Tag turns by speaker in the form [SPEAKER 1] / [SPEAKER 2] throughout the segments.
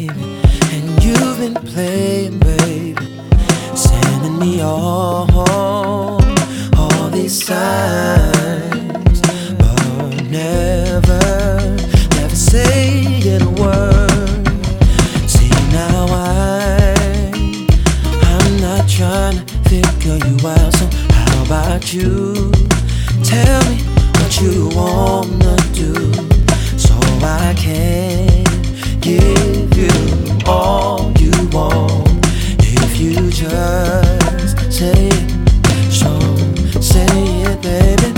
[SPEAKER 1] baby, and you've been playing, baby, sending me all these signs, but never saying a word. See, now I'm not trying to figure you out, so how about you tell me what you wanna do, so I can give you all you want. If you just say it, so say it, baby.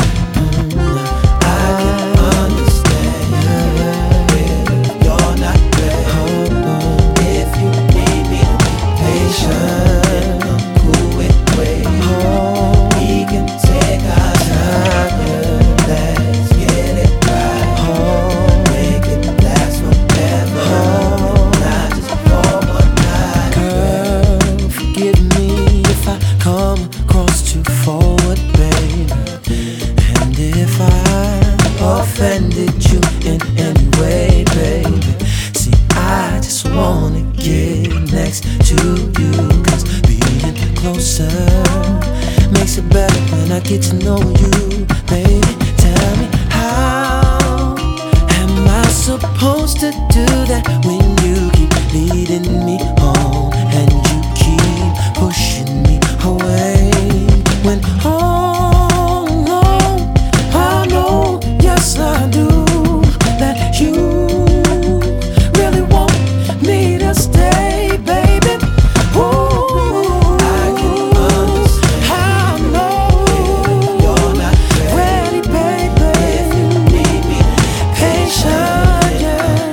[SPEAKER 1] I can understand if you're not ready. If you need me to be patient, I'm cool with waiting. We can take our time, let's get it right. Make it last forever, not just for one night. Girl, forgive me if I come across too forward, baby, and if I offended you in any way, baby. See, I just wanna get next to you, 'cause being closer makes it better when I get to know you, baby. Tell me, how am I supposed to do that when you keep leading me on and you keep pushing me away? When all alone I know, yes I do, that you really want me to stay, baby. Ooh, I can understand. I know if you're not ready, baby. If you need me, patient, yeah.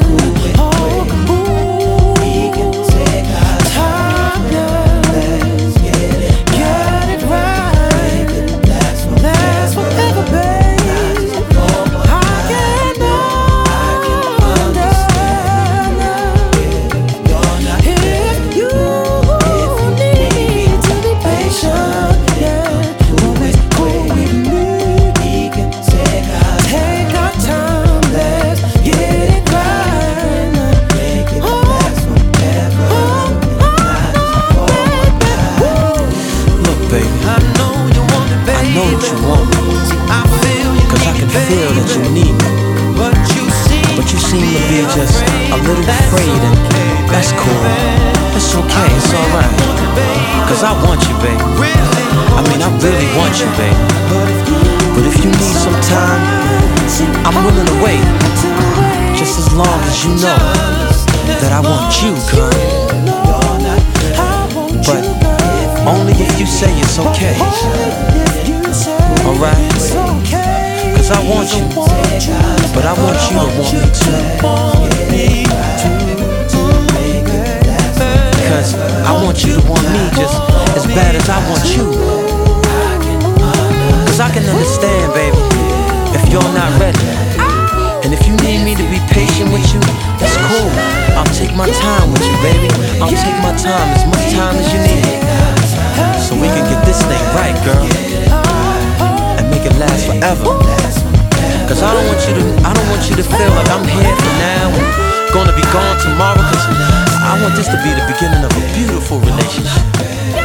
[SPEAKER 1] Ooh, we can take our time, yeah. Let's get it right. Make it last forever, baby. Just a little afraid, and that's cool. It's okay, it's alright. 'Cause I want you, babe. I mean, I really want you, babe. But if you need some time, I'm willing to wait. Just as long as you know that I want you, girl. But only if you say it's okay. Alright? 'Cause I want you, but I want you to want me too. 'Cause I want you to want me just as bad as I want you. 'Cause I can understand, baby, if you're not ready. And if you need me to be patient with you, that's cool. I'll take my time with you, baby. I'll take my time, as much time as you need, so we can get this thing right, girl, and make it last forever. 'Cause I don't want you to feel like I'm here for now and gonna be gone tomorrow. 'Cause I want this to be the beginning of a beautiful relationship.